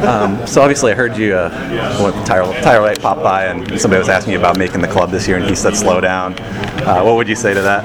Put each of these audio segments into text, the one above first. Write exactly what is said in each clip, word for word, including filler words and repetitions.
Um, so obviously I heard you, uh, when Tyler, Tyler White popped by and somebody was asking you about making the club this year and he said slow down. Uh, what would you say to that?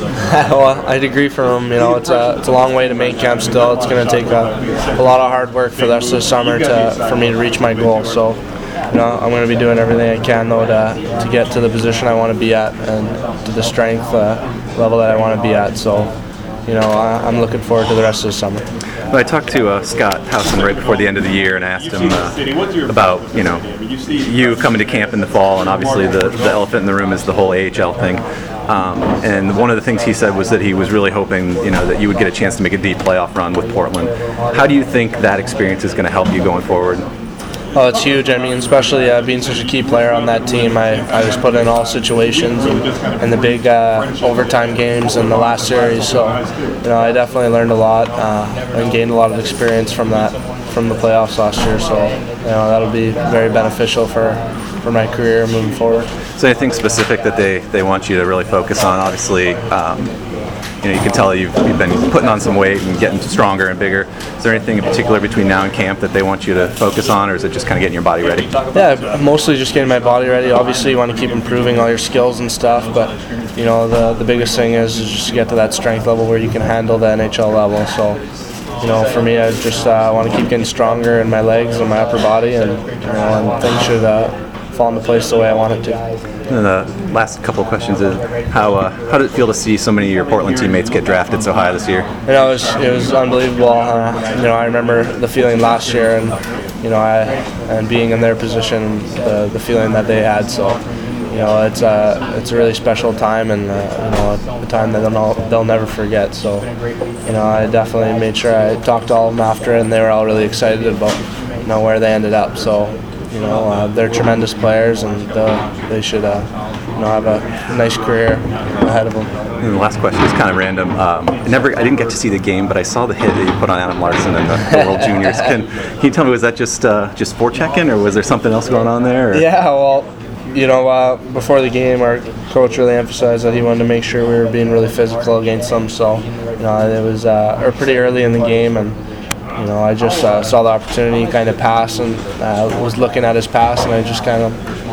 Well, I'd agree from him. You know, it's a it's a long way to main camp still. It's going to take a, a lot of hard work for the rest of the summer to for me to reach my goal. So, you know, I'm going to be doing everything I can though to to get to the position I want to be at and to the strength uh, level that I want to be at. So, you know, I, I'm looking forward to the rest of the summer. Well, I talked to uh, Scott Housen right before the end of the year and asked him uh, about, you know, you coming to camp in the fall, and obviously the, the elephant in the room is the whole A H L thing. Um, and one of the things he said was that he was really hoping, you know, that you would get a chance to make a deep playoff run with Portland. How do you think that experience is going to help you going forward? Oh, it's huge. I mean, especially uh, being such a key player on that team. I, I was put in all situations and, and the big uh, overtime games in the last series. So, you know, I definitely learned a lot uh, and gained a lot of experience from that, from the playoffs last year. So, you know, that'll be very beneficial for, for my career moving forward. So anything specific that they, they want you to really focus on? Obviously, um, you know, you can tell you've, you've been putting on some weight and getting stronger and bigger. Is there anything in particular between now and camp that they want you to focus on, or is it just kind of getting your body ready? Yeah, mostly just getting my body ready. Obviously, you want to keep improving all your skills and stuff, but you know, the the biggest thing is, is just to get to that strength level where you can handle the N H L level. So, you know, for me, I just uh, want to keep getting stronger in my legs and my upper body, and you know, and things should uh, fall into place the way I want it to. And the last couple of questions is how uh, how did it feel to see so many of your Portland teammates get drafted so high this year? You know, it was it was unbelievable. Uh, you know, I remember the feeling last year, and you know, I and being in their position, the the feeling that they had. So, you know, it's a it's a really special time, and uh, you know, a time that they'll they'll never forget. So, you know, I definitely made sure I talked to all of them after, and they were all really excited about you know where they ended up. So. You know, uh, they're tremendous players, and uh, they should, uh, you know, have a nice career ahead of them. And the last question is kind of random. Um, I never, I didn't get to see the game, but I saw the hit that you put on Adam Larsson in the, the World Juniors. Can, can you tell me, was that just uh, just forechecking, or was there something else going on there? Or? Yeah, well, you know, uh, before the game, our coach really emphasized that he wanted to make sure we were being really physical against them. So, you know, it was uh, or pretty early in the game, and. You know, I just uh, saw the opportunity kind of pass, and uh, was looking at his pass, and I just kind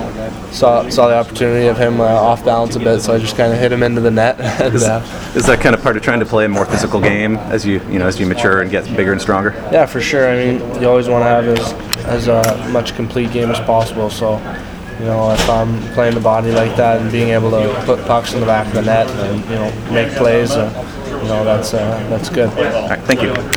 of saw saw the opportunity of him uh, off balance a bit, so I just kind of hit him into the net. and, is, uh, is that kind of part of trying to play a more physical game as you you know as you mature and get bigger and stronger? Yeah, for sure. I mean, you always want to have as as uh, much complete game as possible. So, you know, if I'm playing the body like that and being able to put pucks in the back of the net and you know make plays, uh, you know that's uh, that's good. All right, thank you.